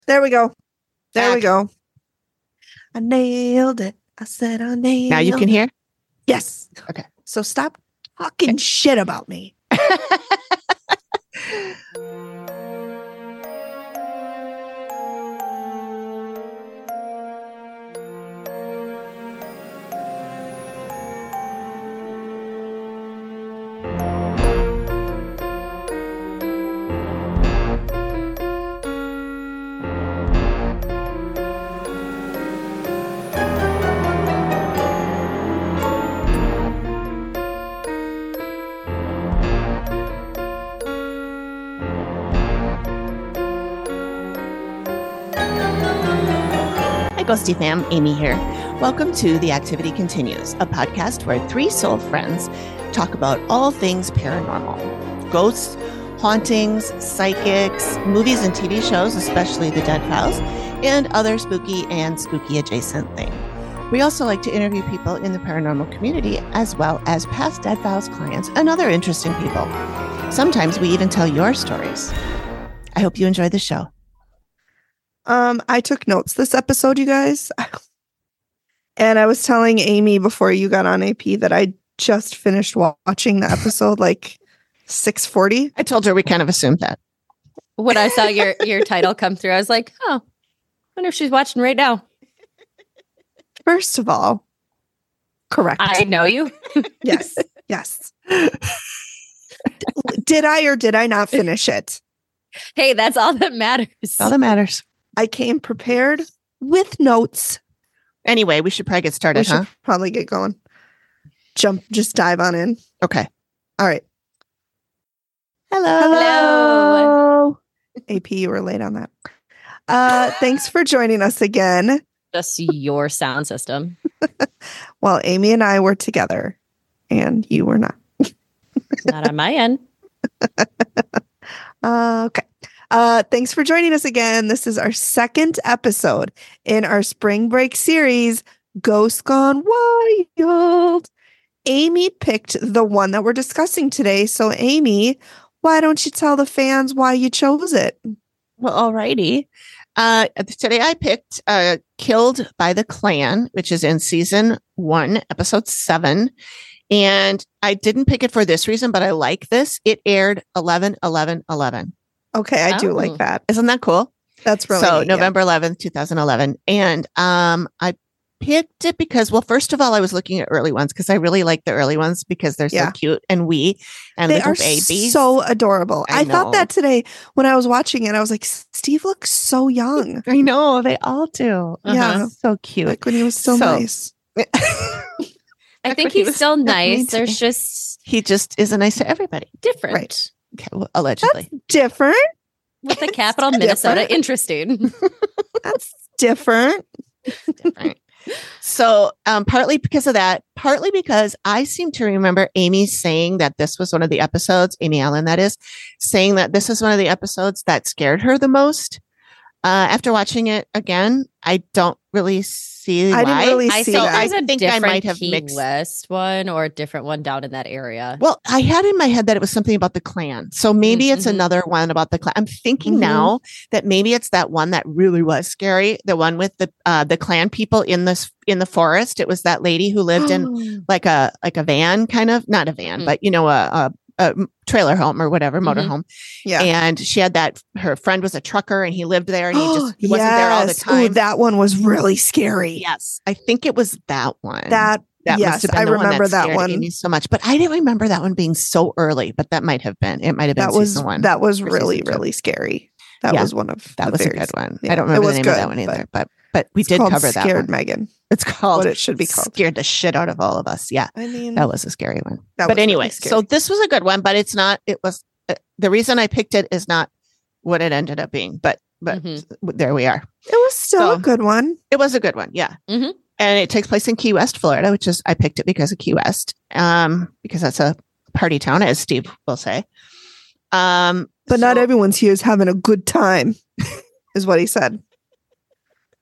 There we go. There we Back. go. I nailed it. I said I nailed it. Now you can hear? Yes. Okay. So stop talking shit about me. Hi, Ghosty fam. Amy here. Welcome to The Activity Continues, a podcast where three soul friends talk about all things paranormal. Ghosts, hauntings, psychics, movies and TV shows, especially The Dead Files, and other spooky and spooky adjacent things. We also like to interview people in the paranormal community, as well as past Dead Files clients and other interesting people. Sometimes we even tell your stories. I hope you enjoy the show. I took notes this episode, you guys. And I was telling Amy before you got on AP that I just finished watching the episode like 6:40. I told her we kind of assumed that. When I saw your title come through, I was like, oh, I wonder if she's watching right now. First of all, correct. I know you. Yes. Yes. Did I or did I not finish it? Hey, that's all that matters. That's all that matters. I came prepared with notes. Anyway, we should probably get started, We should probably get going. Just dive on in. Okay. All right. Hello. AP, you were late on that. Thanks for joining us again. Just your sound system. Well, Amy and I were together and you were not. Not on my end. Okay. Thanks for joining us again. This is our second episode in our spring break series, Ghosts Gone Wild. Amy picked the one that we're discussing today. So, Amy, why don't you tell the fans why you chose it? Well, alrighty. Today I picked Killed by the Clan, which is in season 1, episode 7. And I didn't pick it for this reason, but I like this. It aired 11/11/11. Okay, I do Oh. like that. Isn't that cool? That's really So neat, yeah. November 11th, 2011. And I picked it because, well, first of all, I was looking at early ones because I really like the early ones because they're Yeah. so cute and wee and They little are babies. so adorable. I I thought know. that today when I was watching it. I was like, Steve looks so young. I know they all do. Yeah. So cute. Like when he was still So- nice. I think he he's was still mean nice. to There's me. just He just isn't nice to everybody. different. Right. Okay, well, allegedly. Different. With the capital It's Minnesota. different. Interesting. That's different. Different. So partly because of that, partly because I seem to remember Amy saying that this was one of the episodes, Amy Allen, that is, saying that this is one of the episodes that scared her the most. After watching it again, I don't really see I why. didn't really I see think that. there's a think I different might have Key mixed- West one or a different one down in that area. Well, I had in my head that it was something about the clan. So maybe it's Mhm. another one about the clan. I'm thinking Mhm. now that maybe it's that one that really was scary. The one with the clan people in the forest. It was that lady who lived in like a van, kind of, not a van, Mm. but a trailer home or whatever, motorhome. Yeah. And she had her friend was a trucker and he lived there and he wasn't there all the Yes. Ooh, time. that one was really scary. Yes. I think it was that one. That That yes, must have been I the one remember that scared one. Amy so much, but I didn't remember that one being so early. But that might have been. It might have been That was season 1. that was or really season 2. really scary. That Yeah, was one of That the was a very- good one. yeah, I don't it remember the was name good, of that one either, but we It's did called cover that Scared one. Megan. It's called What it should be called. Scared the shit out of all of us. Yeah, I mean, that was a scary one. that But was anyway, really so scary. this was a good one, but it's not. It was the reason I picked it is not what it ended up being, but Mhm. there we are. it was still a so- good one. It was a good one, yeah. Mhm. And it takes place in Key West, Florida, which is I picked it because of Key West, because that's a party town, as Steve will say. But not so- everyone's here is having a good time, is what he said.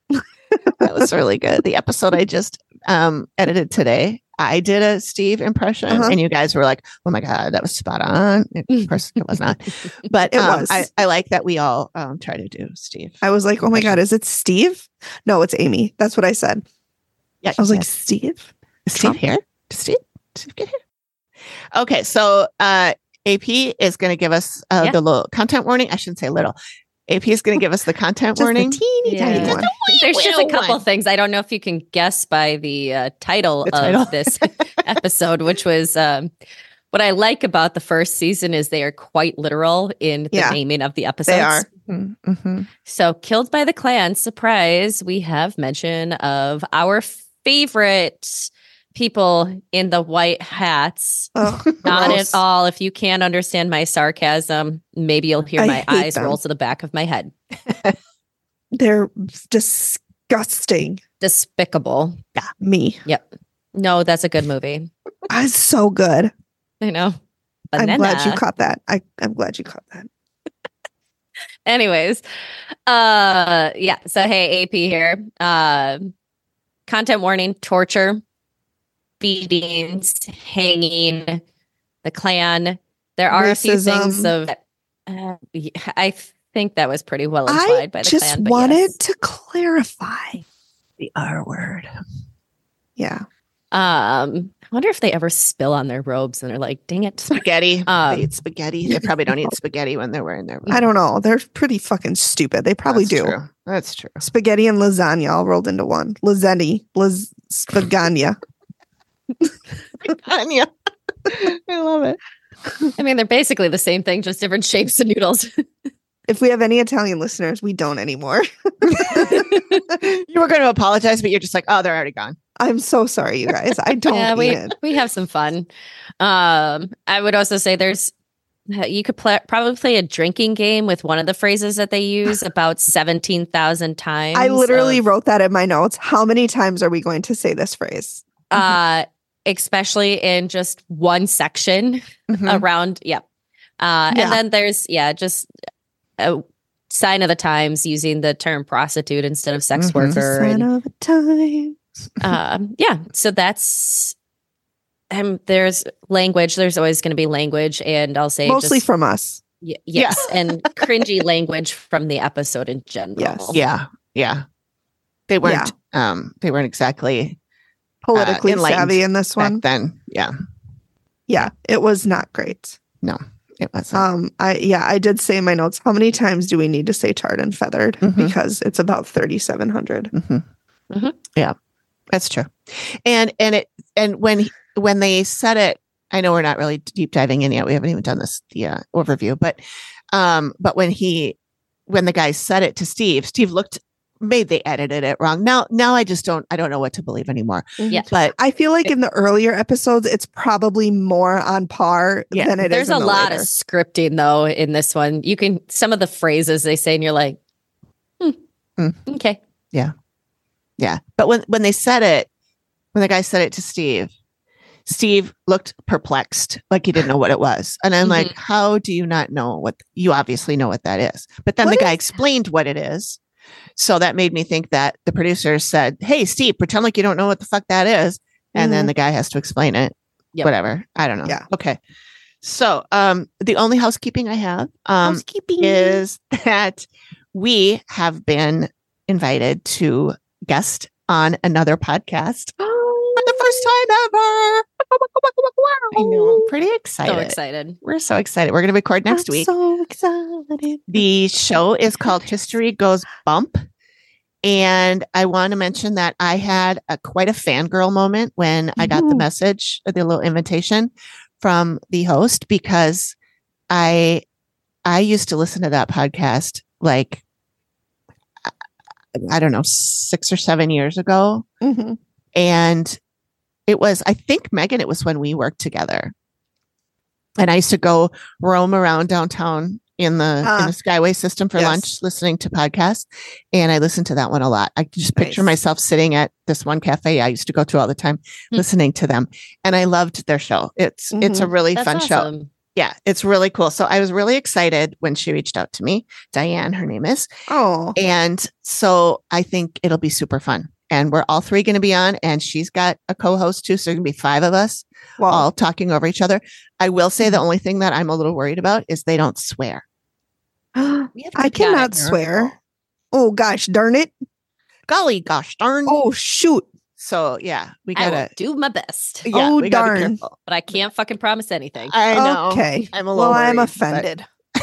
That was really good. The episode I just edited today, I did a Steve impression, and you guys were like, "Oh my god, that was spot on." Of course, it was not, but It was. I like that we all try to do Steve. I was like, "Oh my god, is it Steve?" No, it's Amy. That's what I said. Yeah, I was like, "Steve? Is Steve here? Does Steve get here?" Okay, so AP is going to give us the little content warning. I shouldn't say little. AP is going to give us the content warning. Teeny tiny one. There's just a couple things. I don't know if you can guess by the title of this episode, which was what I like about the first season is they are quite literal in the naming of the episodes. They are. Mm-hmm. So, Killed by the Klan, surprise, we have mention of our favorite people in the white hats. Oh, not gross. at all. If you can't understand my sarcasm, maybe you'll hear my eyes roll to the back of my head. They're disgusting. Despicable. Yeah, me. Yep. No, that's a good movie. It's so good. I know. I'm glad you caught that. I'm glad you caught that. Anyways, yeah. So hey, AP here. Content warning: torture, beatings, hanging, the Klan. There are a few things of. I think that was pretty well implied by the Klan. I just wanted to clarify the R word. Yeah. I wonder if they ever spill on their robes and they're like, dang it. Spaghetti. They eat spaghetti. They probably don't eat spaghetti when they're wearing their robes. I don't know. They're pretty fucking stupid. They probably do. True. That's true. Spaghetti and lasagna all rolled into one. Spagagna. Spagagna. I love it. I mean, they're basically the same thing, just different shapes of noodles. If we have any Italian listeners, we don't anymore. You were going to apologize, but you're just like, oh, they're already gone. I'm so sorry, you guys. I don't eat it. We have some fun. I would also say you could probably play a drinking game with one of the phrases that they use about 17,000 times. I literally wrote that in my notes. How many times are we going to say this phrase? Especially in just one section around. Yep. And then there's, just a sign of the times using the term prostitute instead of sex worker. Sign of the times. So that's there's language. There's always going to be language, and I'll say mostly from us. Yes, and cringy language from the episode in general. Yes. Yeah. They weren't. They weren't exactly politically savvy in this one. Then, yeah, it was not great. No, it wasn't. I did say in my notes. How many times do we need to say tarred and feathered? Because it's about 3,700. Yeah. That's true. And when they said it, I know we're not really deep diving in yet. We haven't even done this overview, but when the guy said it to Steve maybe they edited it wrong. Now I don't know what to believe anymore. Yeah. But I feel like in the earlier episodes, it's probably more on par than it is. There's a lot of scripting though in this one. You can, some of the phrases they say and you're like, okay. Yeah. Yeah. But when they said it, when the guy said it to Steve looked perplexed, like he didn't know what it was. And I'm like, how do you not know you obviously know what that is. But then the guy explained what it is. So that made me think that the producers said, hey, Steve, pretend like you don't know what the fuck that is. And then the guy has to explain it. Yep. Whatever. I don't know. Yeah. Okay. So the only housekeeping I have is that we have been invited to guest on another podcast for the first time ever. I know. I'm pretty excited. So excited. We're so excited. We're going to record next week. So excited. The show is called History Goes Bump. And I want to mention that I had quite a fangirl moment when I got the message, the little invitation from the host, because I used to listen to that podcast like, I don't know, 6 or 7 years ago. And it was, I think, Megan, it was when we worked together. And I used to go roam around downtown in the Skyway system for lunch, listening to podcasts. And I listened to that one a lot. I just picture myself sitting at this one cafe I used to go to all the time, listening to them. And I loved their show. It's a really fun show. Yeah, it's really cool. So I was really excited when she reached out to me. Diane, her name is. Oh, And so I think it'll be super fun. And we're all three going to be on, and she's got a co-host too. So there's going to be 5 of us well, all talking over each other. I will say the only thing that I'm a little worried about is they don't swear. I cannot swear. Oh, gosh, darn it. Golly gosh darn. Oh, shoot. So yeah, we I will gotta do my best, yeah, Oh, we gotta be darn. careful. but I can't fucking promise anything. I know. Okay. I'm a little Well, I'm worried, offended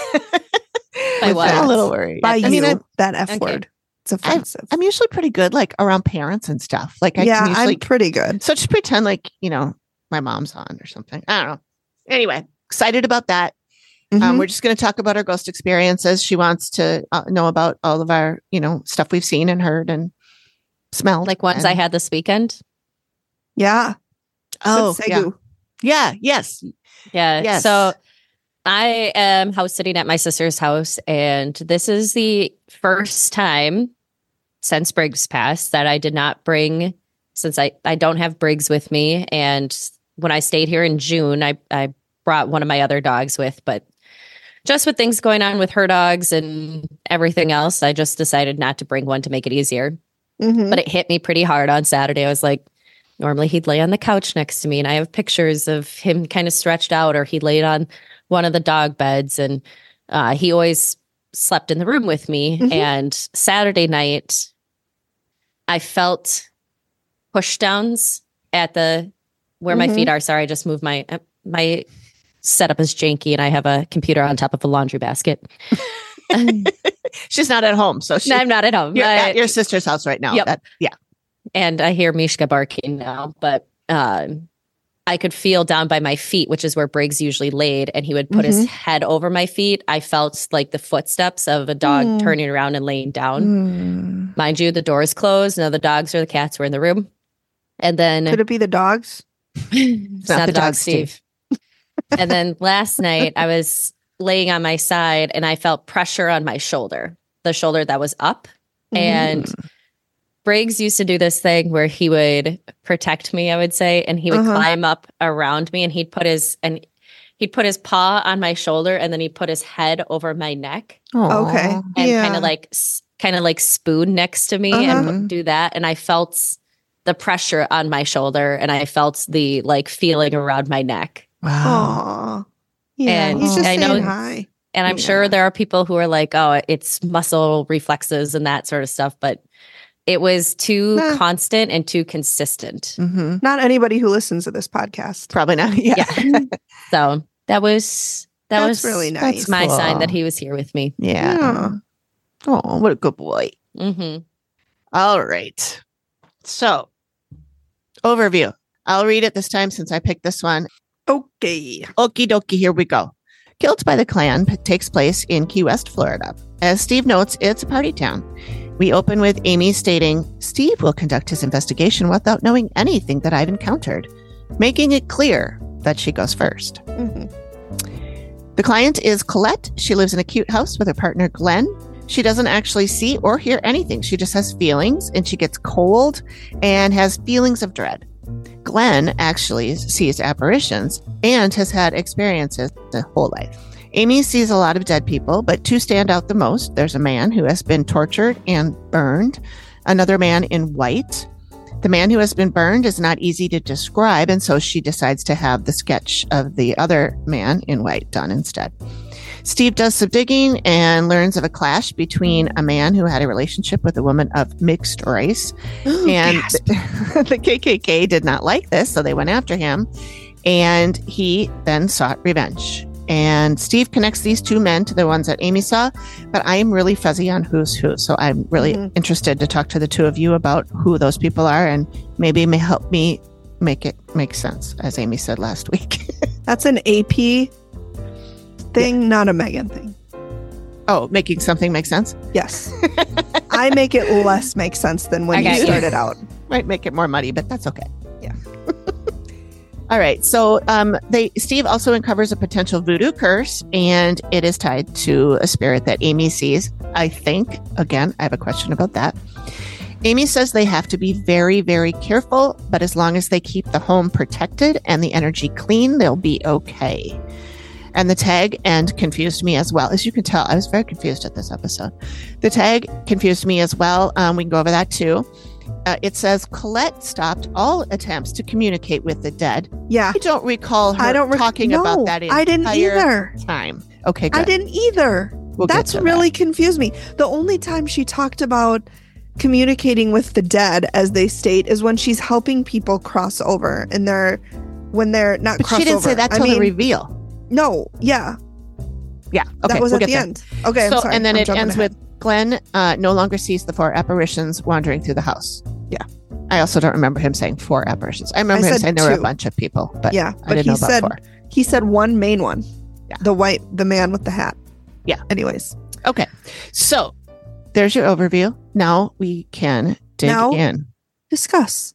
By with what? I'm that. a little worried. by I you. mean, that F Okay. word. It's offensive. I'm usually pretty good, like around parents and stuff. Like I yeah, can usually I'm pretty good. so just pretend like, my mom's on or something. I don't know. Anyway, excited about that. Mhm. We're just going to talk about our ghost experiences. She wants to know about all of our, stuff we've seen and heard and smelled. Like ones and, I had this weekend. Yeah. Oh, Good yeah. segue. Yeah. Yes. Yeah. Yes. So I am house sitting at my sister's house, and this is the first time since Briggs passed that I did not bring, since I don't have Briggs with me. And when I stayed here in June, I brought one of my other dogs with, but just with things going on with her dogs and everything else, I just decided not to bring one to make it easier. Mhm. But it hit me pretty hard on Saturday. I was like, normally he'd lay on the couch next to me, and I have pictures of him kind of stretched out, or he laid on one of the dog beds, and he always slept in the room with me. Mhm. And Saturday night, I felt push downs at where my Mhm. feet are. Sorry, I just moved my setup is janky, and I have a computer on top of a laundry basket. She's not at home. So No, I'm not at home. you're at your sister's house right now. Yep. Yeah. And I hear Mishka barking now, but I could feel down by my feet, which is where Briggs usually laid, and he would put his head over my feet. I felt like the footsteps of a dog Mm. turning around and laying down. Mm. Mind you, the door is closed. No, the dogs or the cats were in the room. And then Could it be the dogs? it's not the dog, Steve. And then last night I was laying on my side, and I felt pressure on my shoulder, the shoulder that was up. And Briggs used to do this thing where he would protect me, I would say, and he would climb up around me, and he'd put his paw on my shoulder, and then he'd put his head over my neck Okay. and Yeah. kind of like spoon next to me and do that. And I felt the pressure on my shoulder, and I felt the like feeling around my neck. Wow. Aw. Yeah. And he's just I saying know- hi. And I'm sure there are people who are like, oh, it's muscle reflexes and that sort of stuff. But it was too Nah. constant and too consistent. Mm-hmm. Not anybody who listens to this podcast. Probably not. Yeah. So that was really nice. That's my Cool. sign that he was here with me. Yeah. Yeah. Oh, what a good boy. Hmm. All right. So, overview. I'll read it this time since I picked this one. Okay. Okie dokie, here we go. Killed by the Klan takes place in Key West, Florida. As Steve notes, it's a party town. We open with Amy stating, Steve will conduct his investigation without knowing anything that I've encountered, making it clear that she goes first. Mhm. The client is Colette. She lives in a cute house with her partner, Glenn. She doesn't actually see or hear anything. She just has feelings, and she gets cold and has feelings of dread. Glenn actually sees apparitions and has had experiences the whole life. Amy sees a lot of dead people, but 2 stand out the most. There's a man who has been tortured and burned, another man in white. The man who has been burned is not easy to describe, and so she decides to have the sketch of the other man in white done instead. Steve does some digging and learns of a clash between a man who had a relationship with a woman of mixed race. And the KKK did not like this, so they went after him, and he then sought revenge. And Steve connects these 2 men to the ones that Amy saw, but I am really fuzzy on who's who. So I'm really interested to talk to the 2 of you about who those people are, and maybe may help me make it make sense, as Amy said last week. That's an AP thing, not a Megan thing. Oh, making something make sense? Yes. I make it less make sense than when I you got you. started out. Might make it more muddy, but that's okay. Yeah. All right. So Steve also uncovers a potential voodoo curse, and it is tied to a spirit that Amy sees. I think, again, I have a question about that. Amy says they have to be very, very careful, but as long as they keep the home protected and the energy clean, they'll be okay. And the tag end confused me as well. As you can tell, I was very confused at this episode. The tag confused me as well. We can go over that too. It says Colette stopped all attempts to communicate with the dead. Yeah. I don't recall her talking about that I didn't either. time. Okay, good. I didn't either. That's really confused me. The only time she talked about communicating with the dead, as they state, is when she's helping people cross over, and when they're not. But cross she didn't over. say that till the reveal. No. Yeah. Yeah. Okay. That was at the end. Okay. So, I'm sorry. and then I'm it ends ahead. with Glenn no longer sees the 4 apparitions wandering through the house. Yeah. I also don't remember him saying 4 apparitions. I remember him saying there were a 2. bunch of people, but yeah. I didn't know about 4. He said one main one. Yeah. The man with the hat. Yeah. Anyways. Okay. So there's your overview. Now we can dig in. Discuss.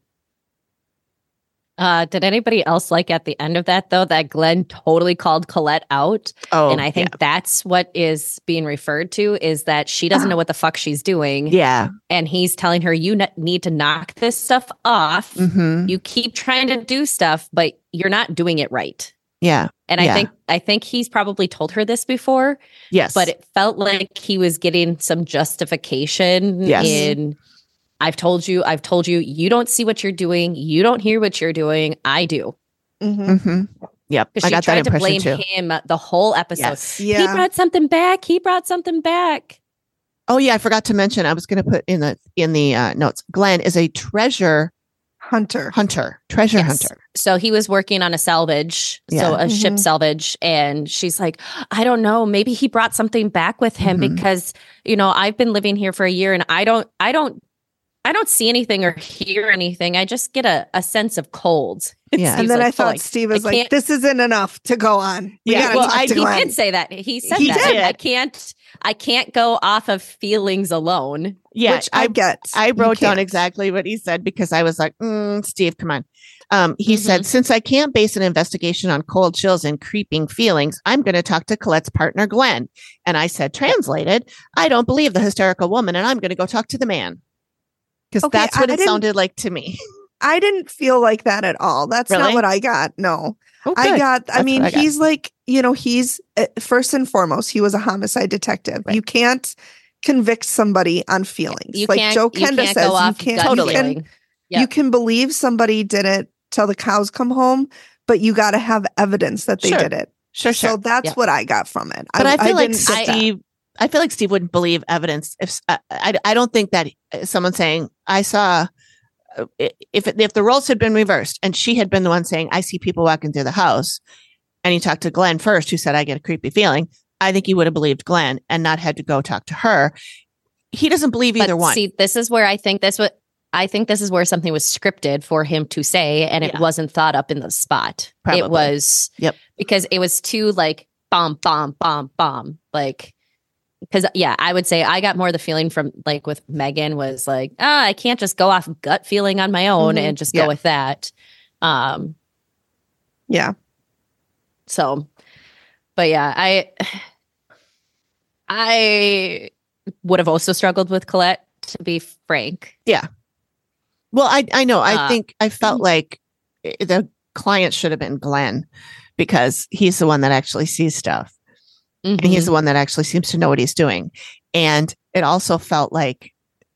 Did anybody else like at the end of that, though, that Glenn totally called Colette out? Oh, and I think that's what is being referred to, is that she doesn't know what the fuck she's doing. Yeah. And he's telling her, you need to knock this stuff off. Mm-hmm. You keep trying to do stuff, but you're not doing it right. Yeah. And I think he's probably told her this before. Yes. But it felt like he was getting some justification in, I've told you, you don't see what you're doing. You don't hear what you're doing. I do. Mm-hmm. Mm-hmm. Yep. I got that impression to blame too. him the whole episode. Yes. Yeah. He brought something back. Oh yeah. I forgot to mention, I was going to put in the notes. Glenn is a treasure hunter. Treasure hunter. So he was working on a salvage, so a ship salvage. And she's like, I don't know, maybe he brought something back with him because, I've been living here for a year and I don't see anything or hear anything. I just get a sense of cold. Yeah. And then I thought Steve was like, this isn't enough to go on. He did say that. He said that. Did. I can't go off of feelings alone. Yeah. Which I get. I wrote down exactly what he said because I was like, Steve, come on. He said, since I can't base an investigation on cold chills and creeping feelings, I'm going to talk to Colette's partner, Glenn. And I said, translated, I don't believe the hysterical woman and I'm going to go talk to the man. Because that's what it sounded like to me. I didn't feel like that at all. That's not what I got. No. Oh, he's like, he's first and foremost, he was a homicide detective. Right. You can't convict somebody on feelings. Joe Kenda says, you can believe somebody did it till the cows come home, but you got to have evidence that they did it. Sure. So that's what I got from it. But I feel like Steve wouldn't believe evidence if I don't think that someone saying I saw if the roles had been reversed and she had been the one saying I see people walking through the house and he talked to Glenn first who said I get a creepy feeling, I think he would have believed Glenn and not had to go talk to her. He doesn't believe either one. See, this is where I think this is where something was scripted for him to say and it wasn't thought up in the spot. Probably. It was because it was too like bomb like. Because, I would say I got more the feeling from like with Megan was like, I can't just go off gut feeling on my own and just go with that. Yeah. So, but I would have also struggled with Colette, to be frank. Yeah. Well, I know. I think I felt like the client should have been Glenn because he's the one that actually sees stuff. And he's the one that actually seems to know what he's doing. And it also felt like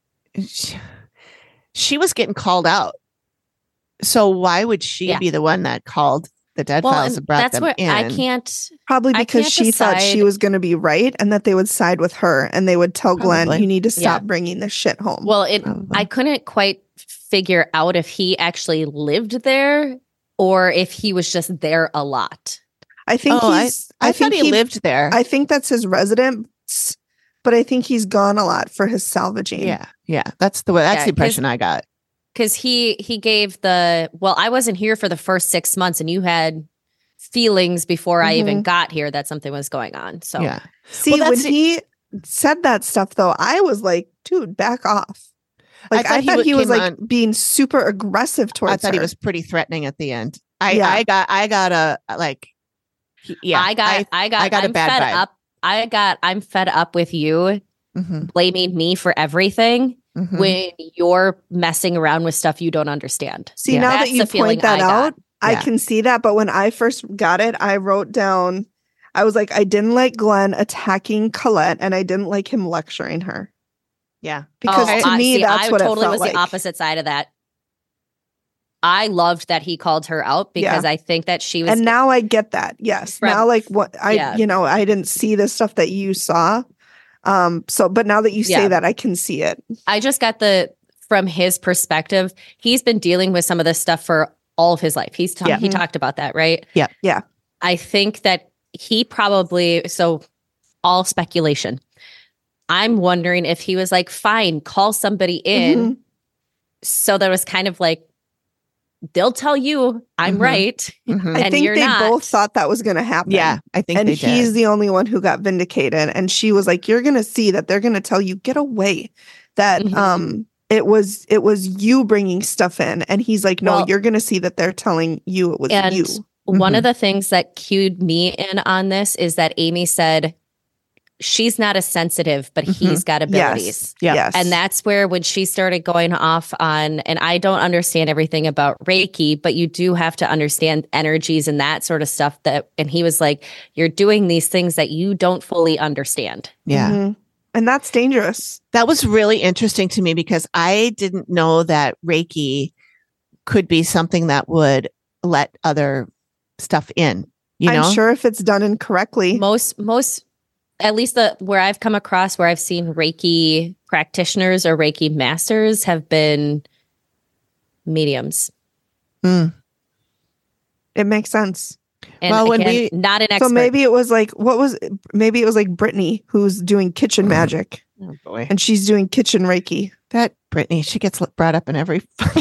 she was getting called out. So why would she be the one that called the dead files and brought them in? I can't. Probably because she thought she was going to be right and that they would side with her and they would tell Glenn, you need to stop bringing this shit home. Well, I couldn't quite figure out if he actually lived there or if he was just there a lot. I think I thought he lived there. I think that's his residence, but I think he's gone a lot for his salvaging. Yeah. That's the impression I got. Because he gave I wasn't here for the first 6 months and you had feelings before I even got here that something was going on. So see, when he said that stuff though, I was like, dude, back off. Like I thought he was like being super aggressive towards her. I thought he was pretty threatening at the end. I got a like. Yeah, I got a bad vibe. I'm fed up with you blaming me for everything when you're messing around with stuff you don't understand. See, now that you point that out, I can see that. But when I first got it, I wrote down, I was like, I didn't like Glenn attacking Colette, and I didn't like him lecturing her. Yeah. Because to me, that's I what totally it felt was like. the opposite side of that. I loved that he called her out because I think that she was. And now I get that. Yes. Now, like what I didn't see the stuff that you saw. But now that you say that, I can see it. I just got from his perspective, he's been dealing with some of this stuff for all of his life. He talked about that, right? Yeah. Yeah. I think that he probably, so all speculation. I'm wondering if he was like, fine, call somebody in. So there was kind of like, they'll tell you I'm right. I think they both thought that was going to happen. Yeah, I think and they did. He's the only one who got vindicated. And she was like, you're going to see that they're going to tell you, get away. That it was you bringing stuff in. And he's like, no, you're going to see that they're telling you it was you. One of the things that cued me in on this is that Amy said, she's not as sensitive, but he's got abilities. Yes. And that's where when she started going off on, and I don't understand everything about Reiki, but you do have to understand energies and that sort of stuff and he was like, you're doing these things that you don't fully understand. Yeah. And that's dangerous. That was really interesting to me because I didn't know that Reiki could be something that would let other stuff in. I'm sure if it's done incorrectly. Most at least where I've come across where I've seen Reiki practitioners or Reiki masters have been mediums. It makes sense. And again, not an expert. So maybe it was like, maybe it was like Brittany who's doing kitchen magic. Oh boy. And she's doing kitchen Reiki. That Brittany, she gets brought up in every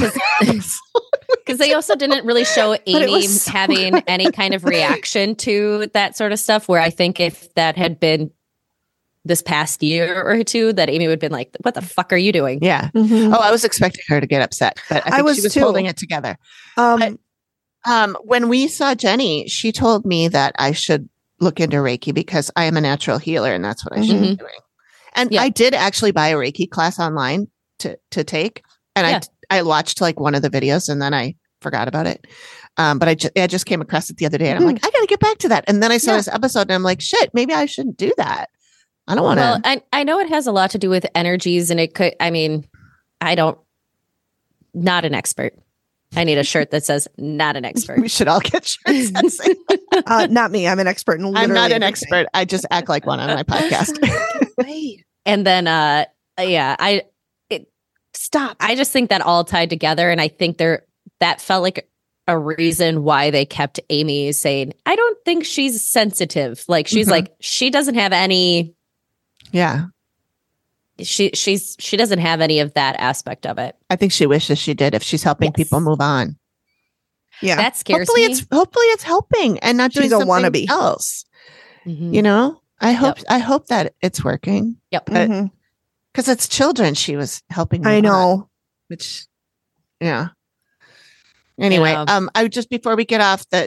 because they also didn't really show Amy having any kind of reaction to that sort of stuff, where I think if that had been this past year or two, that Amy would have been like, what the fuck are you doing? Yeah. Oh, I was expecting her to get upset, but I think she was holding it together. When we saw Jenny, she told me that I should look into Reiki because I am a natural healer and that's what I should be doing. And I did actually buy a Reiki class online to take. And I watched like one of the videos and then I forgot about it. But I just came across it the other day and I'm like, I got to get back to that. And then I saw this episode and I'm like, shit, maybe I shouldn't do that. I don't want to. Well, I know it has a lot to do with energies and it could, not an expert. I need a shirt that says not an expert. We should all get shirts that say not me. I'm an expert in literally I'm not an everything. expert. I just act like one on my podcast. And then, stop. I just think that all tied together. And I think that felt like a reason why they kept Amy saying, I don't think she's sensitive. Like she's like, she doesn't have any. Yeah. She doesn't have any of that aspect of it. I think she wishes she did if she's helping people move on. Yeah. That scares hopefully me. Hopefully it's helping and not doing something wannabe else. You know, I hope that it's working. Yep. Because it's children she was helping. I know. On, which, yeah. Anyway, I just before we get off the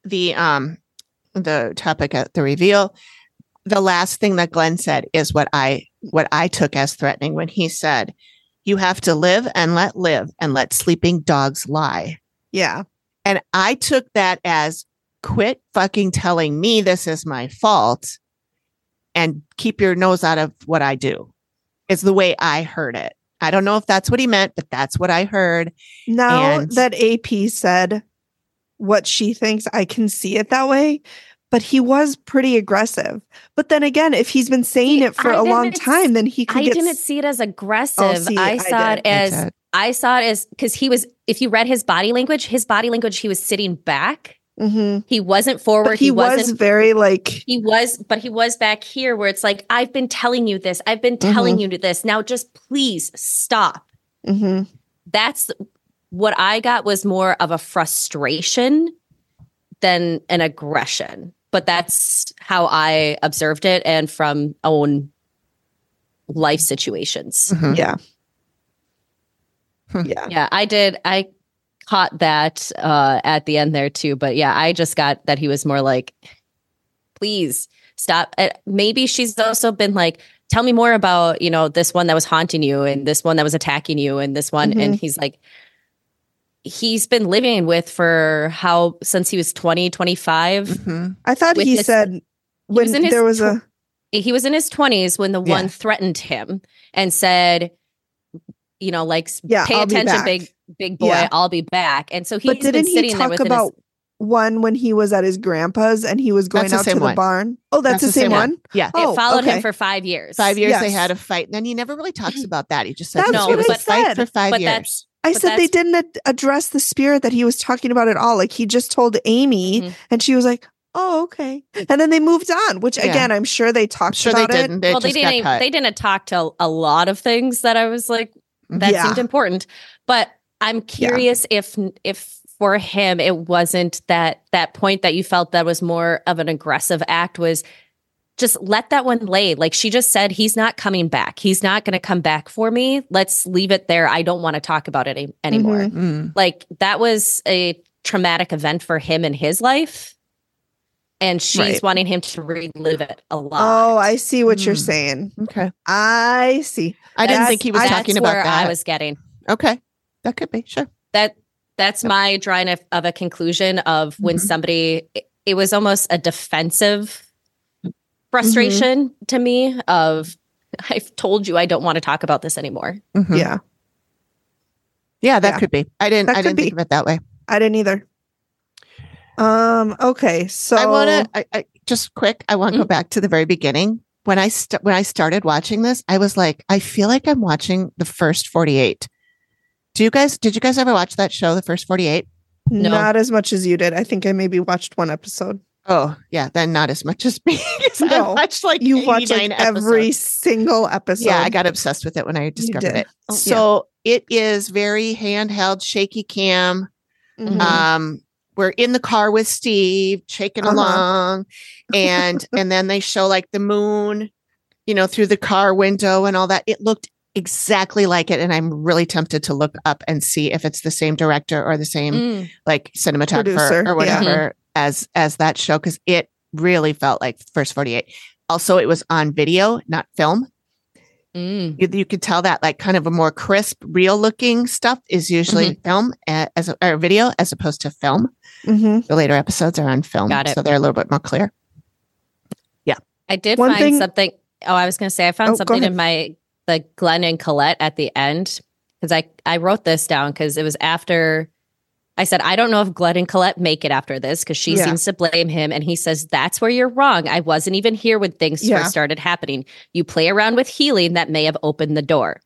topic at the reveal, the last thing that Glenn said is what I took as threatening when he said, you have to live and let sleeping dogs lie. Yeah. And I took that as quit fucking telling me this is my fault and keep your nose out of what I do. Is the way I heard it. I don't know if that's what he meant, but that's what I heard. Now that AP said what she thinks, I can see it that way. But he was pretty aggressive. But then again, if he's been saying it for a long time, then he could I didn't see it as aggressive. I saw it as because he was, if you read his body language, he was sitting back. He wasn't forward. But he was very like he was back here where it's like, I've been telling you this. I've been telling you this. Now just please stop. That's what I got, was more of a frustration than an aggression. But that's how I observed it and from own life situations. Yeah. Yeah, I did. I caught that at the end there too. But yeah, I just got that he was more like, please stop. Maybe she's also been like, tell me more about, this one that was haunting you and this one that was attacking you and this one. And he's like, he's been living with since he was 20, 25. I thought he said when there was he was in his 20s when the one threatened him and said, you know, like, pay attention, big boy, I'll be back. And so he's been sitting there with about one when he was at his grandpa's and he was going out to the barn. Oh, that's the same one? Yeah. It followed him for 5 years. 5 years they had a fight. And then he never really talks about that. He just said, that's what I said. Fight for 5 years. I said they didn't address the spirit that he was talking about at all. Like, he just told Amy and she was like, oh, okay. And then they moved on, which again, I'm sure they talked about they didn't. They didn't talk to a lot of things that I was like, that seemed important. But I'm curious if for him, it wasn't that point that you felt that was more of an aggressive act, was just let that one lay. Like, she just said, he's not coming back. He's not going to come back for me. Let's leave it there. I don't want to talk about it anymore. Mm-hmm. Like, that was a traumatic event for him in his life. And she's wanting him to relive it a lot. Oh, I see what you're saying. Okay. I see. I didn't think he was talking about that. That's where I was getting. Okay. That could be. Sure. That's my drawing of a conclusion of when somebody, it was almost a defensive frustration to me of, I've told you I don't want to talk about this anymore. Mm-hmm. Yeah. Yeah, that could be. I didn't think of it that way. I didn't either. Okay. So I want to just quick. I want to go back to the very beginning. When I started watching this, I was like, I feel like I'm watching the first 48. Did you guys ever watch that show, The First 48? No. Not as much as you did. I think I maybe watched one episode. Oh, yeah. Then not as much as me. No, I watched like you watched like every single episode. Yeah, I got obsessed with it when I discovered it. Oh, so it is very handheld, shaky cam. Mm-hmm. We're in the car with Steve, shaking along, and then they show like the moon, you know, through the car window and all that. It looked exactly like it, and I'm really tempted to look up and see if it's the same director or the same like cinematographer producer, or whatever as that show, because it really felt like First 48. Also, it was on video, not film. You could tell that like kind of a more crisp, real looking stuff is usually film or video as opposed to film. The later episodes are on film, so they're a little bit more clear. Yeah, I did find something. Oh, I was going to say I found something in the Glenn and Colette at the end, because I wrote this down because it was after I said, I don't know if Glenn and Colette make it after this, because she seems to blame him. And he says, that's where you're wrong. I wasn't even here when things first started happening. You play around with healing that may have opened the door.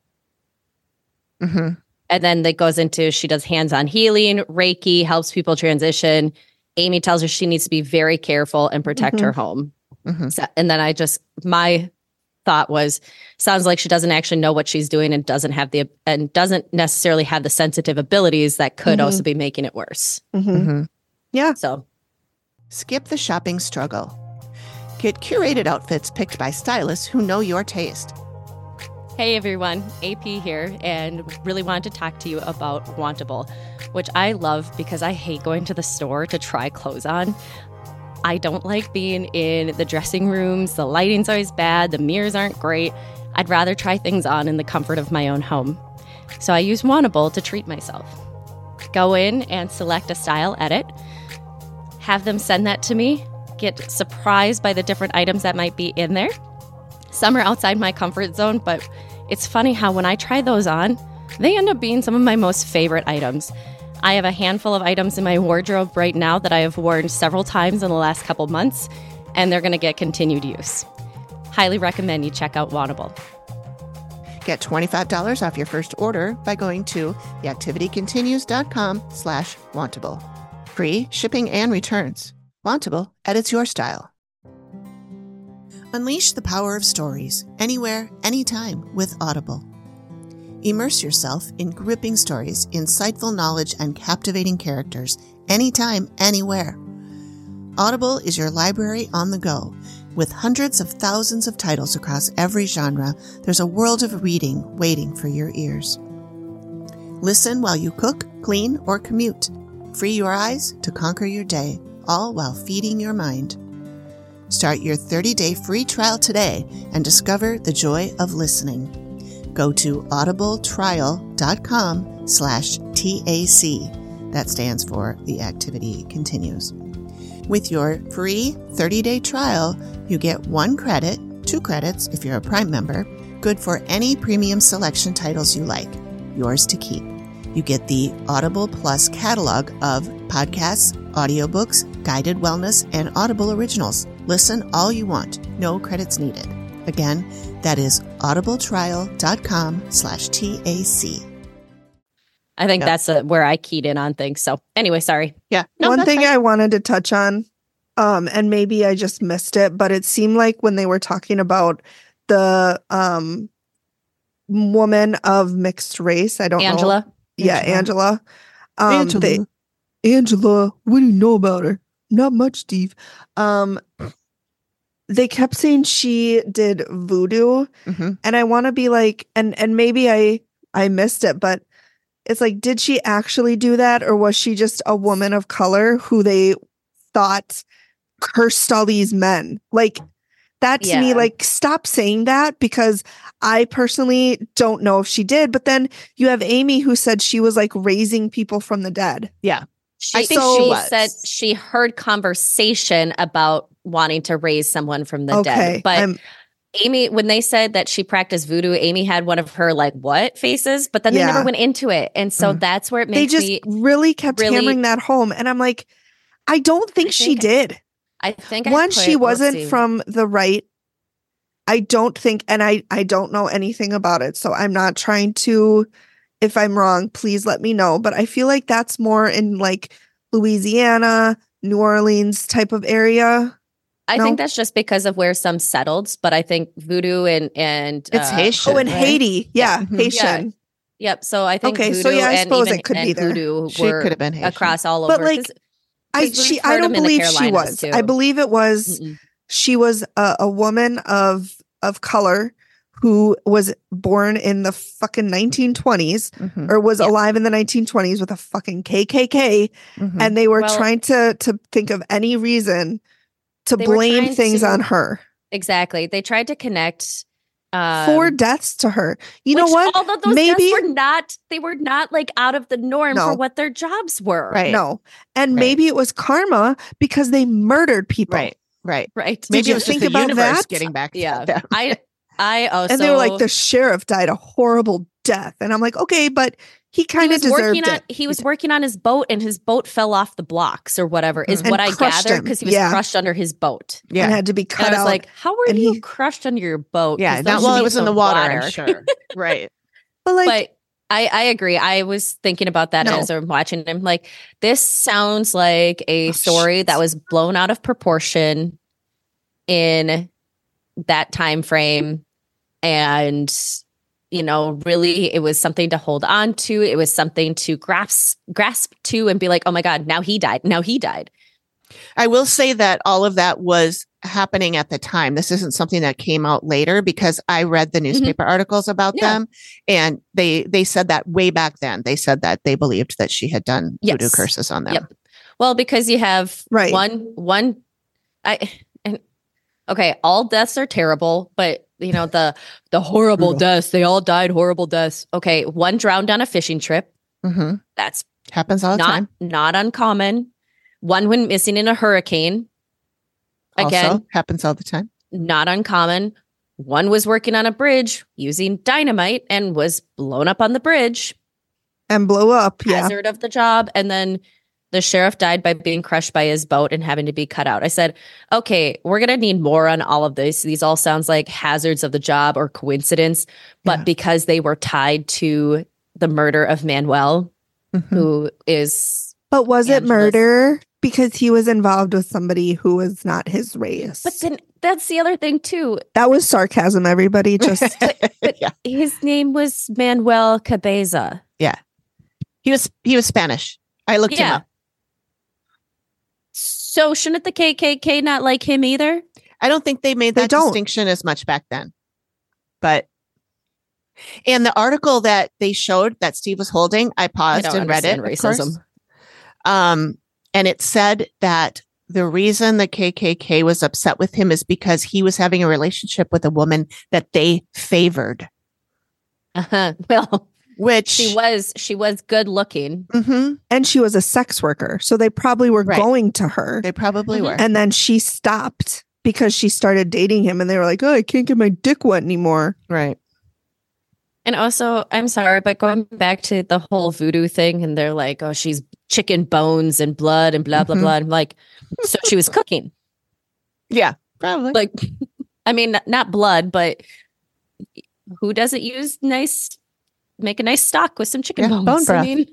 And then it goes into, she does hands-on healing, Reiki, helps people transition. Amy tells her she needs to be very careful and protect her home. So, and then my thought was, sounds like she doesn't actually know what she's doing and doesn't necessarily have the sensitive abilities that could also be making it worse. Yeah. So skip the shopping struggle. Get curated outfits picked by stylists who know your taste. Hey everyone, AP here, and really wanted to talk to you about Wantable, which I love because I hate going to the store to try clothes on. I don't like being in the dressing rooms. The lighting's always bad. The mirrors aren't great. I'd rather try things on in the comfort of my own home. So I use Wantable to treat myself. Go in and select a style edit. Have them send that to me. Get surprised by the different items that might be in there. Some are outside my comfort zone, but it's funny how when I try those on, they end up being some of my most favorite items. I have a handful of items in my wardrobe right now that I have worn several times in the last couple months, and they're going to get continued use. Highly recommend you check out Wantable. Get $25 off your first order by going to theactivitycontinues.com/Wantable. Free shipping and returns. Wantable edits your style. Unleash the power of stories anywhere, anytime with Audible. Immerse yourself in gripping stories, insightful knowledge, and captivating characters anytime, anywhere. Audible is your library on the go. With hundreds of thousands of titles across every genre, there's a world of reading waiting for your ears. Listen while you cook, clean, or commute. Free your eyes to conquer your day, all while feeding your mind. Start your 30-day free trial today and discover the joy of listening. Go to audibletrial.com/TAC. That stands for The Activity Continues. With your free 30-day trial, you get 1 credit, 2 credits if you're a Prime member, good for any premium selection titles you like, yours to keep. You get the Audible Plus catalog of podcasts, audiobooks, guided wellness, and Audible originals. Listen all you want, no credits needed. Again, that is audibletrial.com/TAC. I think that's where I keyed in on things. So anyway, sorry. Yeah. No, one thing I wanted to touch on, and maybe I just missed it, but it seemed like when they were talking about the woman of mixed race, I don't know. Angela. Yeah, Angela. Angela. Angela, what do you know about her? Not much, Steve. They kept saying she did voodoo, and I want to be like, and maybe I missed it, but it's like, did she actually do that, or was she just a woman of color who they thought cursed all these men? Like that to me, like, stop saying that, because I personally don't know if she did. But then you have Amy who said she was like raising people from the dead. Yeah. I think she said she heard conversation about wanting to raise someone from the dead. But Amy, when they said that she practiced voodoo, Amy had one of her like what faces, but then they never went into it. And so that's where it makes me really kept hammering that home. And I'm like, I don't think she did. I think she wasn't from the right. I don't think, and I don't know anything about it. So I'm not trying to, if I'm wrong, please let me know. But I feel like that's more in like Louisiana, New Orleans type of area. I think that's just because of where some settled, but I think voodoo and it's Haitian. Oh, and right? Haiti, Haitian. Yeah. Yep. So I think voodoo, so I suppose it could be there. Voodoo she could have been Haitian. Across all over. But like, I don't believe she was. Too. I believe it was. She was a woman of color who was born in the fucking 1920s or was alive in the 1920s with a fucking KKK, and they were trying to think of any reason to blame things on her. Exactly. They tried to connect 4 deaths to her. You know what? Although those deaths were not like out of the norm for what their jobs were. Right. No. And maybe it was karma because they murdered people. Right. Did you think about that? Getting back to them. I also, and they were like, the sheriff died a horrible death. And I'm like, okay, but he kind of deserved it. He was working on his boat and his boat fell off the blocks or whatever is what I gathered, because he was crushed under his boat. Yeah. And had to be cut out. I was like, how were you crushed under your boat? Yeah. Not while it was in the water. I'm sure. Right. But I agree. I was thinking about that as I'm watching. I'm like, this sounds like a story that was blown out of proportion in that time frame. And, you know, really, it was something to hold on to. It was something to grasp to and be like, oh my God, now he died. I will say that all of that was happening at the time. This isn't something that came out later, because I read the newspaper articles about them, and they said that way back then. They said that they believed that she had done voodoo curses on them. Yep. Well, because you have all deaths are terrible, but you know, the horrible deaths, they all died horrible deaths. Okay, one drowned on a fishing trip. That's happens all the time. Not uncommon. One went missing in a hurricane. Again, also happens all the time. Not uncommon. One was working on a bridge using dynamite and was blown up on the bridge. And blew up, Hazard of the job. And then the sheriff died by being crushed by his boat and having to be cut out. I said, okay, we're going to need more on all of this. These all sounds like hazards of the job or coincidence, but because they were tied to the murder of Manuel, who is... But was it murder because he was involved with somebody who was not his race? But then that's the other thing too. That was sarcasm, everybody. Just but his name was Manuel Cabeza. Yeah. He was Spanish. I looked him up. So shouldn't the KKK not like him either? I don't think they made that distinction as much back then. But and the article that they showed that Steve was holding, I paused and read it. Racism. And it said that the reason the KKK was upset with him is because he was having a relationship with a woman that they favored. Well, which she was good looking. Mm-hmm. And she was a sex worker. So they probably were going to her. They probably were. And then she stopped because she started dating him and they were like, oh, I can't get my dick wet anymore. Right. And also, I'm sorry, but going back to the whole voodoo thing, and they're like, oh, she's chicken bones and blood and blah, blah, blah. I'm like, so she was cooking. Yeah, probably. Like, I mean, not blood, but who doesn't make a nice stock with some chicken bones? Bone broth. I mean,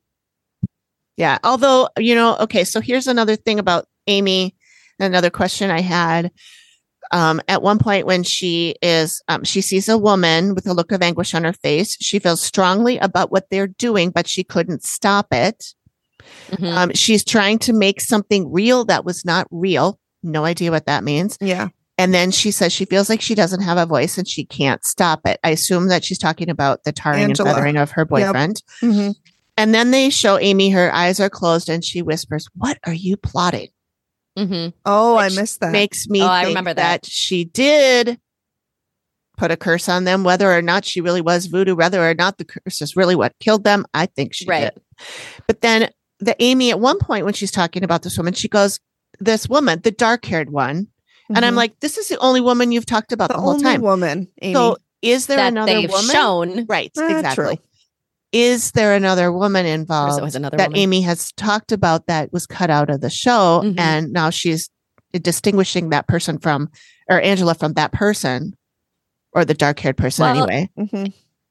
yeah. Although, okay, so here's another thing about Amy. Another question I had. At one point when she sees a woman with a look of anguish on her face. She feels strongly about what they're doing, but she couldn't stop it. Mm-hmm. She's trying to make something real that was not real. No idea what that means. Yeah. And then she says she feels like she doesn't have a voice and she can't stop it. I assume that she's talking about the tarring and feathering of her boyfriend. Yep. Mm-hmm. And then they show Amy, her eyes are closed and she whispers, "What are you plotting?" Mm-hmm. Oh, Which I missed that. Makes me think I remember that she did put a curse on them, whether or not she really was voodoo, whether or not the curse is really what killed them. I think she did. But then the Amy at one point when she's talking about this woman, she goes, "This woman, the dark-haired one." And I'm like, this is the only woman you've talked about the whole time. Woman, Amy. So is there that another they've woman? Shown. Right, Exactly. exactly. Is there another woman involved another that woman. Amy has talked about that was cut out of the show? Mm-hmm. And now she's distinguishing that person from, or Angela from that person, or the dark-haired person anyway. Mm-hmm.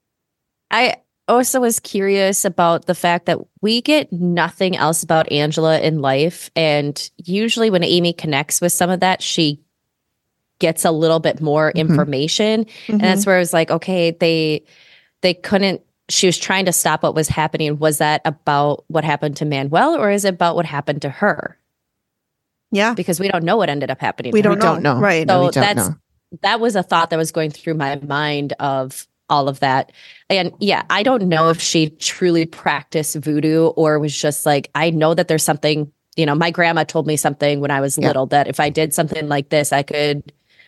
I also was curious about the fact that we get nothing else about Angela in life. And usually when Amy connects with some of that, she gets a little bit more information. And that's where I was like, okay, they couldn't, she was trying to stop what was happening. Was that about what happened to Manuel or is it about what happened to her? Yeah. Because we don't know what ended up happening. We to her. don't know. Right. So know. That was a thought that was going through my mind of all of that. And yeah, I don't know if she truly practiced voodoo or was just like, I know that there's something, my grandma told me something when I was little that if I did something like this, I could,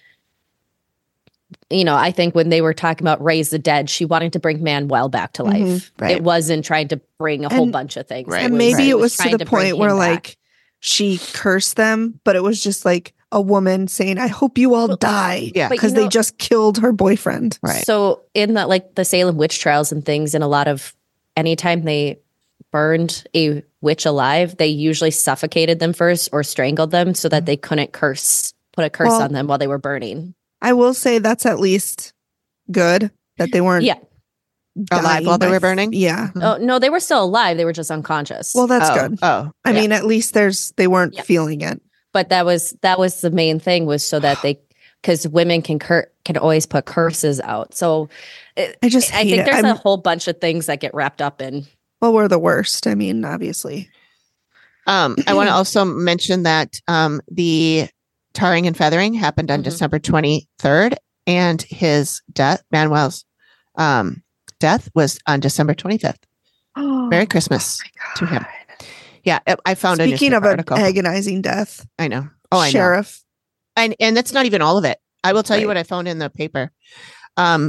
I think when they were talking about raise the dead, she wanted to bring Manuel back to life. Right. It wasn't trying to bring a whole bunch of things. Right. And maybe it was to trying the bring point where him like back. she cursed them, but it was just like a woman saying, I hope you all die. Yeah. Because they just killed her boyfriend. Right. So in the like the Salem witch trials and things, and a lot of anytime they burned a witch alive, they usually suffocated them first or strangled them so that they couldn't put a curse on them while they were burning. I will say that's at least good that they weren't alive while they were burning. Yeah. Oh no, they were still alive. They were just unconscious. Well, that's good. Oh, I mean, at least they weren't feeling it. But that was the main thing was so that because women can always put curses out. So I think there's a whole bunch of things that get wrapped up in. Well, we're the worst. I mean, obviously. I want to also mention that the tarring and feathering happened on December 23rd, and his death, Manuel's death, was on December 25th. Oh, Merry Christmas to him. Yeah, I found Speaking a of article. An agonizing death. I know. Oh, I know. Sheriff. And that's not even all of it. I will tell you what I found in the paper. A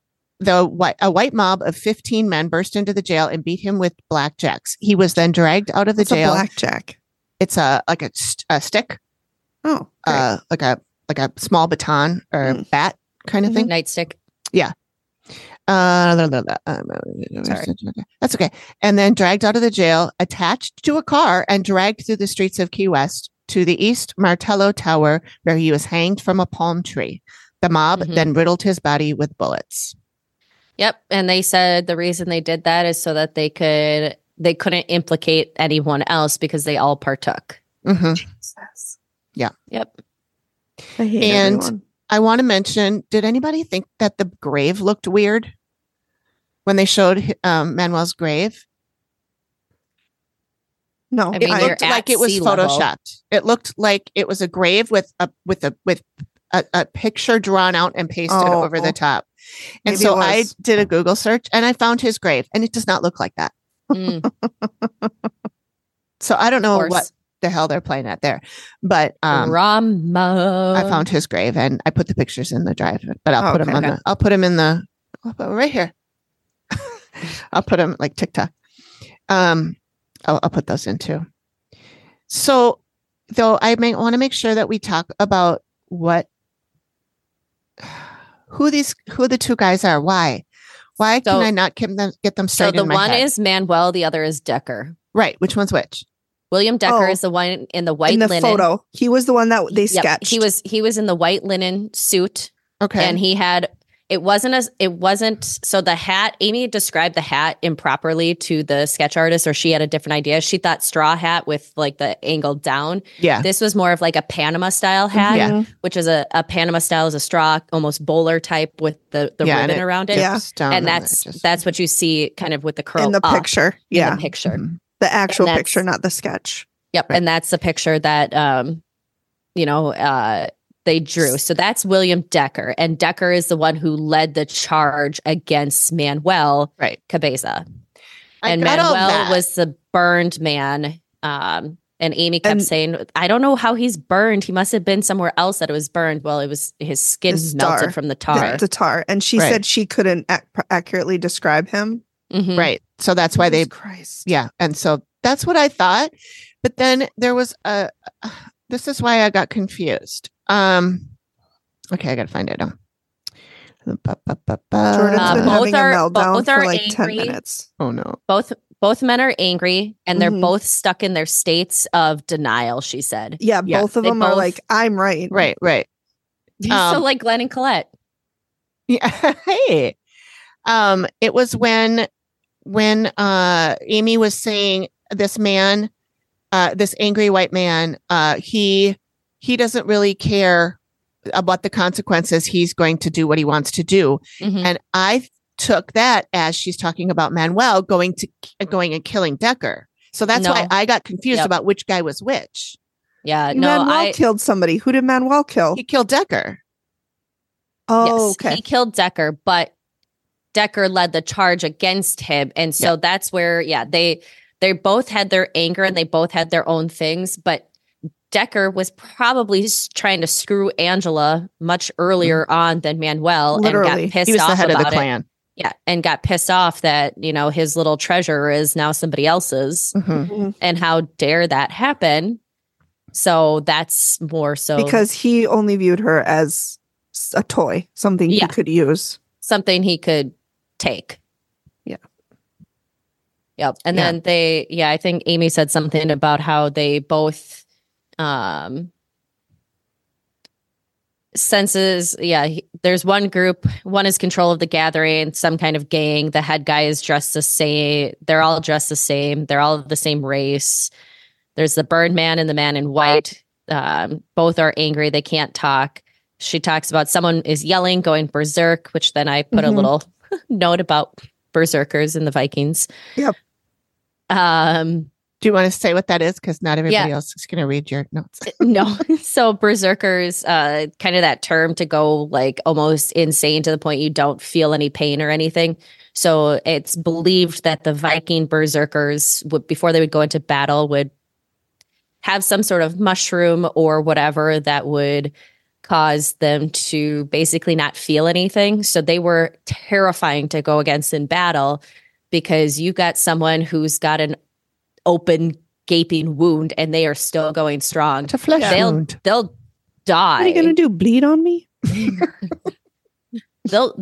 white mob of 15 men burst into the jail and beat him with blackjacks. He was then dragged out of the jail. A blackjack. It's a stick. Oh, like a small baton or bat kind of thing. Nightstick. Yeah. Sorry. That's okay. And then dragged out of the jail, attached to a car, and dragged through the streets of Key West to the East Martello Tower, where he was hanged from a palm tree. The mob then riddled his body with bullets. Yep. And they said the reason they did that is so that they couldn't implicate anyone else because they all partook. Jesus. Yeah. Yep. I hate everyone. I want to mention, did anybody think that the grave looked weird when they showed Manuel's grave? No, I mean, it looked like it was photoshopped. It looked like it was a grave with a picture drawn out and pasted over the top. And so I did a Google search and I found his grave, and it does not look like that. So I don't know what the hell they're playing at there, but Rama. I found his grave and I put the pictures in the drive, but I'll put them right here. I'll put them like TikTok. I'll put those in too. So, though, I may want to make sure that we talk about who the two guys are. Why can I not get them straight? So the one is Manuel, the other is Decker. Right. Which one's which? William Decker is the one in the white in the linen photo. He was the one that they sketched. He was in the white linen suit. Okay. And he had it wasn't so the hat, Amy described the hat improperly to the sketch artist, or she had a different idea. She thought straw hat with like the angle down. Yeah. This was more of like a Panama style hat, which is a Panama style is a straw, almost bowler type with the ribbon around it. Yeah. And that's what you see kind of with the curl in the picture. In the picture. Mm-hmm. The actual picture, not the sketch. Yep. Right. And that's the picture that they drew. So that's William Decker. And Decker is the one who led the charge against Manuel Cabeza. And Manuel was the burned man. And Amy kept saying, I don't know how he's burned. He must have been somewhere else that it was burned. Well, it was his skin melted from the tar. The tar. And she said she couldn't accurately describe him. Mm-hmm. Right. So that's why yeah. And so that's what I thought. But then there was this is why I got confused. Okay, I gotta find it now. Jordan's been having a meltdown for like 10 minutes. Oh no. Both men are angry and they're both stuck in their states of denial, she said. Yeah, both of them are like, I'm right. Right. So like Glenn and Colette. Yeah. Hey. It was when Amy was saying this man, this angry white man, he doesn't really care about the consequences. He's going to do what he wants to do. Mm-hmm. And I took that as she's talking about Manuel going and killing Decker. So that's why I got confused about which guy was which. Yeah. Manuel killed somebody. Who did Manuel kill? He killed Decker. Oh, yes, okay. He killed Decker, but Decker led the charge against him. And so that's where, they both had their anger and they both had their own things, but Decker was probably trying to screw Angela much earlier on than Manuel. Literally. And got pissed off. He was the head about of the clan. Yeah. And got pissed off that, his little treasure is now somebody else's. Mm-hmm. And how dare that happen? So that's more so. Because he only viewed her as a toy, something he could use. Something he could take. Yeah. Yep. And then I think Amy said something about how they both senses there's one group, one is control of the gathering, some kind of gang, the head guy is dressed the same, they're all dressed the same, they're all of the same race, there's the burned man and the man in white, both are angry, they can't talk. She talks about someone is yelling, going berserk, which then I put a little note about berserkers in the Vikings. Yep. Do you want to say what that is? Because not everybody else is going to read your notes. No. So berserkers, kind of that term to go like almost insane to the point you don't feel any pain or anything. So it's believed that the Viking berserkers would, before they would go into battle, would have some sort of mushroom or whatever that would cause them to basically not feel anything. So they were terrifying to go against in battle because you got someone who's got an open gaping wound and they are still going strong. It's a flesh wound. They'll die. What are you gonna do? Bleed on me? They'll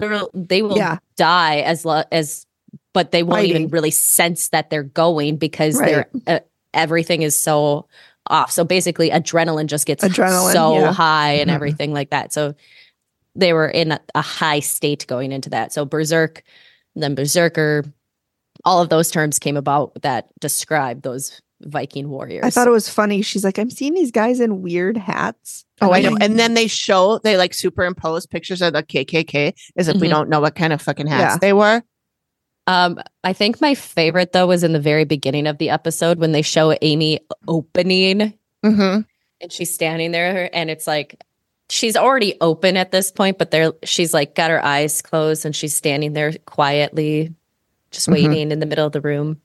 die but they won't even really sense that they're going because they're everything is so off. So basically adrenaline just gets so high and everything like that. So they were in a high state going into that. So berserk, then berserker, all of those terms came about that describe those Viking warriors. I thought it was funny. She's like, I'm seeing these guys in weird hats. Oh, I know. And then they like superimpose pictures of the KKK as if we don't know what kind of fucking hats they were. I think my favorite though was in the very beginning of the episode when they show Amy opening and she's standing there and it's like she's already open at this point, but she's like got her eyes closed and she's standing there quietly just waiting in the middle of the room.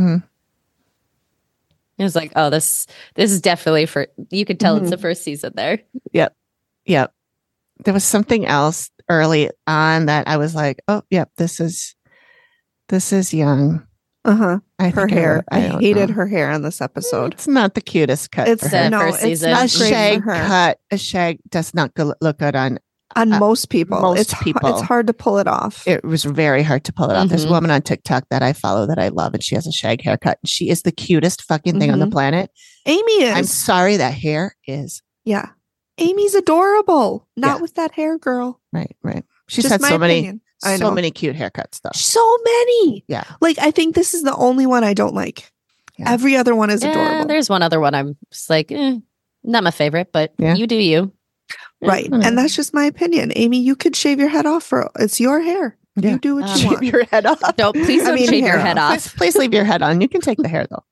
It was like, oh, this is definitely you could tell it's the first season there. Yep. There was something else early on that I was like, oh, yep, this is This is young. Uh-huh. I Her think hair. I don't hated know. her hair on this episode. It's not the cutest cut. It's for her. no, first it's season. not A great for shag her. cut. A shag does not look good on Most people. most people. It's hard to pull it off. It was very hard to pull it off. There's a Mhm. woman on TikTok that I follow that I love, and she has a shag haircut. And she is the cutest fucking thing on the planet. Amy is. I'm sorry, that hair is Yeah. Amy's adorable. Not Yeah. with that hair, girl. right. She's Just had my so opinion. I so know. many cute haircuts though. So many. Yeah. Like, I think this is the only one I don't like. Yeah. Every other one is Yeah, adorable. there's one other one I'm just like, not my favorite, but Yeah. you do you. Right. And that's just my opinion. Amy, you could shave your head off it's your hair. Yeah. You do what you Shave want. your head off. Please don't mean, shave hair your head off. off. Please leave your head on. You can take the hair though.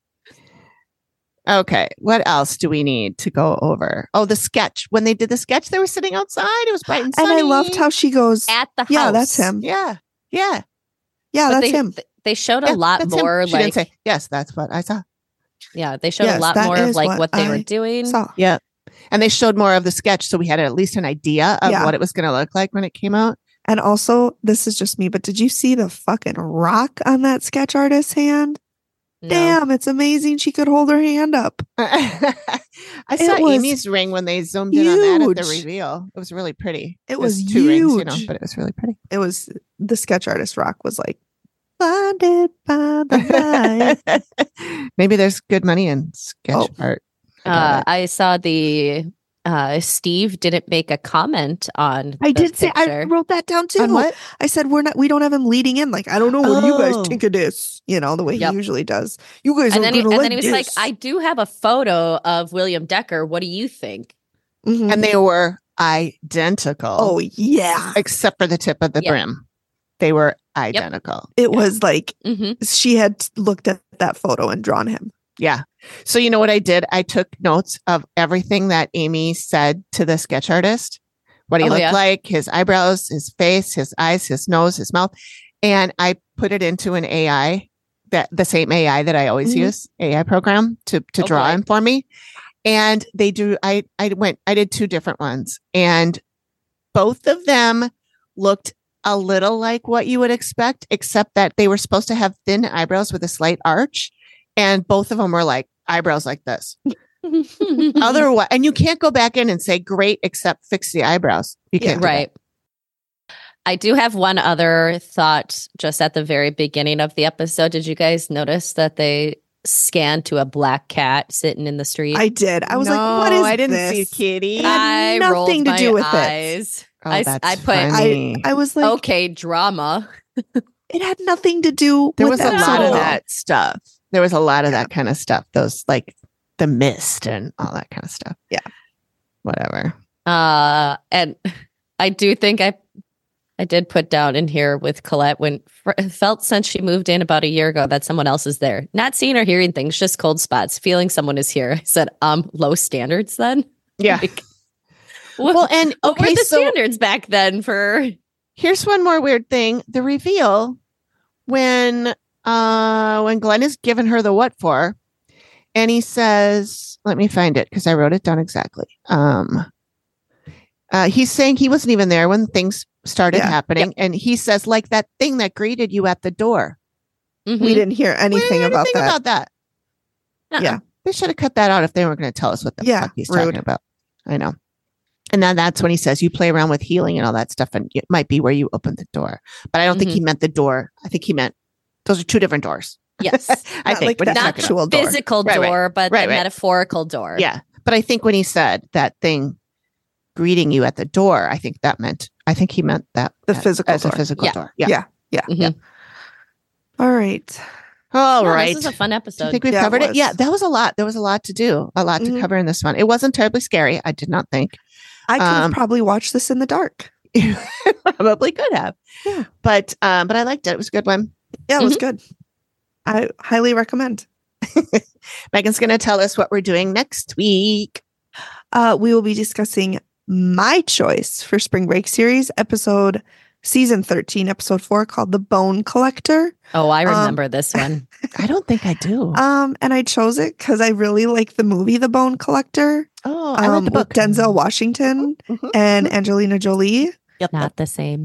Okay. What else do we need to go over? Oh, the sketch. When they did the sketch, they were sitting outside. It was bright and And sunny. I loved how she goes, At the house. yeah, that's him. Yeah. Yeah, But that's they, him. They showed Yeah, a lot that's him. more She like, didn't say, yes, that's what I saw. yeah, they showed Yes, a lot that more of is like what they were I doing. saw. Yeah. And they showed more of the sketch. So we had at least an idea of Yeah. what it was going to look like when it came out. And also, this is just me, but did you see the fucking rock on that sketch artist's hand? No. Damn, it's amazing. She could hold her hand up. I saw was Amy's ring when they zoomed in on that at the huge. reveal. It was really pretty. It was two rings, you know, huge. but it was really pretty. It was the sketch artist rock was like, blinded by the light. Maybe there's good money in sketch Oh. art. I doubt it. I saw the Steve didn't make a comment on. I the did say I picture. wrote that down too. On what? I said we don't have him leading in. Like, I don't know. What do you Oh. guys think of this? You know, the way Yep. he usually does. You guys And are then, he, gonna and like then he was this. like, I do have a photo of William Decker. What do you think? Mhm. And they were identical. Oh yeah, except for the tip of the Yeah. brim. They were identical. it was like Mm-hmm. she had looked at that photo and drawn him. Yeah. So you know what I did? I took notes of everything that Amy said to the sketch artist. What he Oh, looked yeah. like, his eyebrows, his face, his eyes, his nose, his mouth. And I put it into an AI, that the same AI that I always Mhm. use, AI program to Oh, draw boy. him for me. And they do, I did two different ones. And both of them looked a little like what you would expect, except that they were supposed to have thin eyebrows with a slight arch. And both of them were like eyebrows like this. Otherwise, and you can't go back in and say great, except fix the eyebrows. You can't. do that. Right. I do have one other thought just at the very beginning of the episode. Did you guys notice that they scanned to a black cat sitting in the street? I did. I was like, what is I didn't this? see Kitty. It had I rolled nothing to my do with it. eyes. Oh, I that's put- funny. I was like, Okay, drama. it had nothing to do There with was a that lot at of all. that stuff. There was a lot of that kind of stuff. Those like the mist and all that kind of stuff. Yeah. Whatever. And I do think I did put down in here with Colette when felt since she moved in about a year ago that someone else is there. Not seeing or hearing things, just cold spots. Feeling someone is here. I said, low standards then? Yeah. Like, Well, and what were okay, the so standards back then for? here's one more weird thing. The reveal when Glenn is giving her the what for, and he says, let me find it because I wrote it down exactly. He's saying he wasn't even there when things started Yeah. happening. And he says, like that thing that greeted you at the door. Mhm. We didn't hear We didn't anything hear about that. about that. Uh-uh. Yeah. They should have cut that out if they weren't going to tell us what the Yeah, fuck he's rude. talking about. I know. And then that's when he says you play around with healing and all that stuff, and it might be where you open the door. But I don't think he meant the door. I think he meant those are two different doors. Yes. I Not think like when the he's talking about- actual door. Physical Right, right. door, but Right, the right. metaphorical door. Yeah. But I think when he said that thing greeting you at the door, I think he meant that The physical as a door. physical Yeah. door. Yeah. Mhm. All right. All Yeah, right. This is a fun Do episode. you think we've Yeah, it covered it? was. Yeah, that was a lot. There was a lot to do, a lot to Mhm. cover in this one. It wasn't terribly scary. I did not think. I could have Um, probably watched this in the dark. Probably could have. Yeah. But I liked it. It was a good one. Yeah, it was good. I highly recommend. Megan's going to tell us what we're doing next week. We will be discussing my choice for Spring Break series season 13, episode 4, called The Bone Collector. Oh, I remember this one. I don't think I do. And I chose it because I really like the movie The Bone Collector. I read the With book. Denzel Washington Mhm. and Angelina Jolie. Not the same.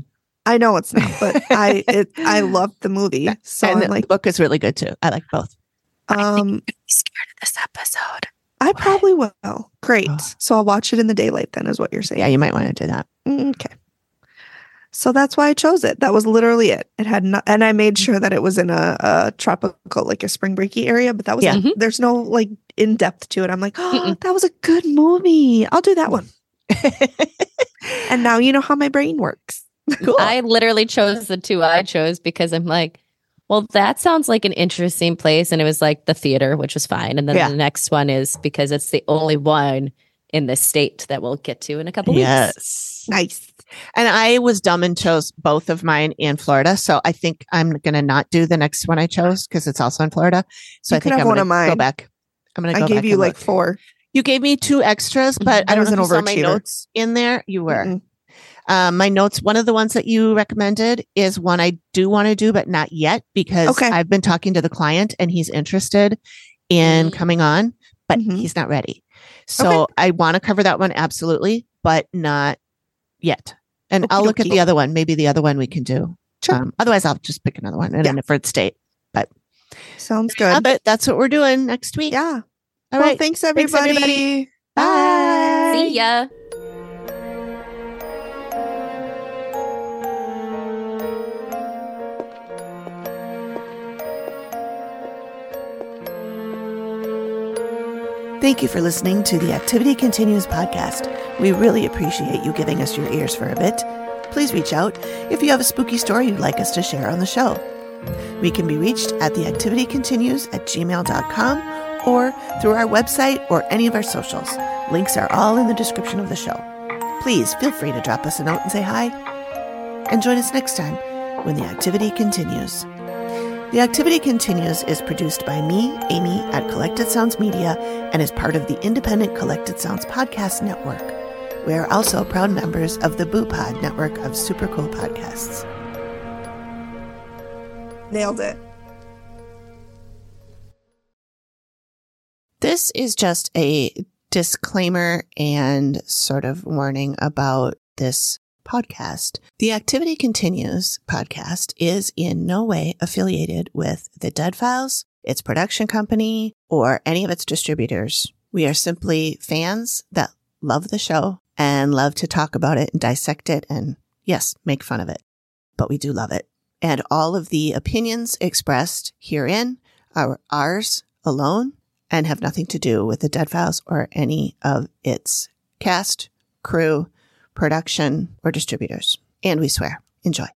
I know it's not, but I loved the movie. So and I'm like, the book is really good too. I like both. I'm scared of this episode. I probably will. Great. So I'll watch it in the daylight then, is what you're saying. Yeah, you might want to do that. Okay. So that's why I chose it. That was literally it. It had not, and I made sure that it was in a tropical, like a spring breaky area, but that was it. There's no like in depth to it. I'm like, oh, that was a good movie. I'll do that one. And now you know how my brain works. Cool. I literally chose the two I chose because I'm like, well, that sounds like an interesting place. And it was like the theater, which was fine. And then the next one is because it's the only one in the state that we'll get to in a couple weeks. Yes. Nice. And I was dumb and chose both of mine in Florida. So I think I'm going to not do the next one I chose because it's also in Florida. So I think I'm going to go back. I gave you like 4. You gave me 2 extras, but I don't know if you saw my notes in there. You were. My notes, one of the ones that you recommended is one I do want to do, but not yet because I've been talking to the client and he's interested in coming on, but he's not ready. So I want to cover that one. Absolutely, but not yet. And I'll look at the other one. Maybe the other one we can do. Sure. Otherwise I'll just pick another one in a different state, but sounds good. But that's what we're doing next week. Yeah. All right. Thanks everybody. Bye. See ya. Thank you for listening to the Activity Continues podcast. We really appreciate you giving us your ears for a bit. Please reach out if you have a spooky story you'd like us to share on the show. We can be reached at theactivitycontinues@gmail.com or through our website or any of our socials. Links are all in the description of the show. Please feel free to drop us a note and say hi. And join us next time when the activity continues. The Activity Continues is produced by me, Amy, at Collected Sounds Media and is part of the independent Collected Sounds podcast network. We are also proud members of the BooPod network of super cool podcasts. Nailed it. This is just a disclaimer and sort of warning about this podcast. The Activity Continues podcast is in no way affiliated with the Dead Files, its production company, or any of its distributors. We are simply fans that love the show and love to talk about it and dissect it and, yes, make fun of it. But we do love it. And all of the opinions expressed herein are ours alone and have nothing to do with the Dead Files or any of its cast, crew, production, or distributors. And we swear. Enjoy.